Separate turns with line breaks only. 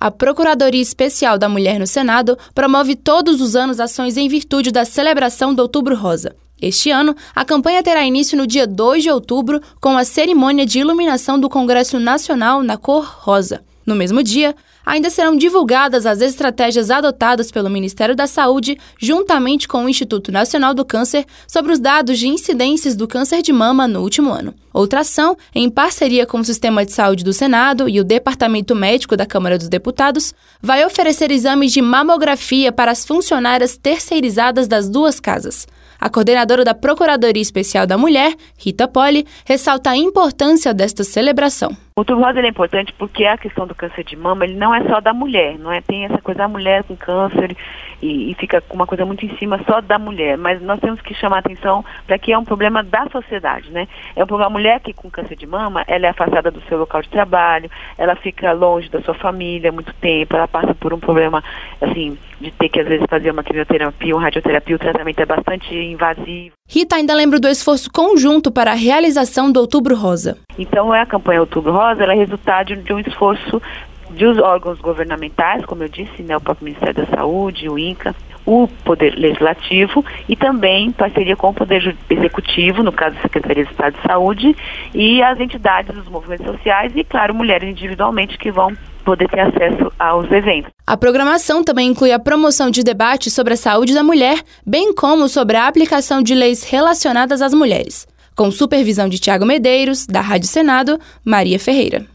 A Procuradoria Especial da Mulher no Senado promove todos os anos ações em virtude da celebração do Outubro Rosa. Este ano, a campanha terá início no dia 2 de outubro, com a cerimônia de iluminação do Congresso Nacional na cor rosa. No mesmo dia, ainda serão divulgadas as estratégias adotadas pelo Ministério da Saúde, juntamente com o Instituto Nacional do Câncer, sobre os dados de incidências do câncer de mama no último ano. Outra ação, em parceria com o Sistema de Saúde do Senado e o Departamento Médico da Câmara dos Deputados, vai oferecer exames de mamografia para as funcionárias terceirizadas das duas casas. A coordenadora da Procuradoria Especial da Mulher, Rita Poli, ressalta a importância desta celebração.
O Outubro Rosa é importante porque a questão do câncer de mama ele não é só da mulher, não é? Tem essa coisa da mulher com câncer e fica uma coisa muito em cima só da mulher, mas nós temos que chamar a atenção para que é um problema da sociedade, né? É um problema, a mulher que com câncer de mama, ela é afastada do seu local de trabalho, ela fica longe da sua família há muito tempo, ela passa por um problema, assim, de ter que às vezes fazer uma quimioterapia, uma radioterapia, o tratamento é bastante invasivo.
Rita ainda lembra do esforço conjunto para a realização do Outubro Rosa.
Então, a campanha Outubro Rosa ela é resultado de um esforço dos órgãos governamentais, como eu disse, né, o próprio Ministério da Saúde, o INCA, o Poder Legislativo e também em parceria com o Poder Executivo, no caso a Secretaria de Estado de Saúde, e as entidades dos movimentos sociais e, claro, mulheres individualmente que vão poder ter acesso aos eventos.
A programação também inclui a promoção de debates sobre a saúde da mulher, bem como sobre a aplicação de leis relacionadas às mulheres. Com supervisão de Tiago Medeiros, da Rádio Senado, Maria Ferreira.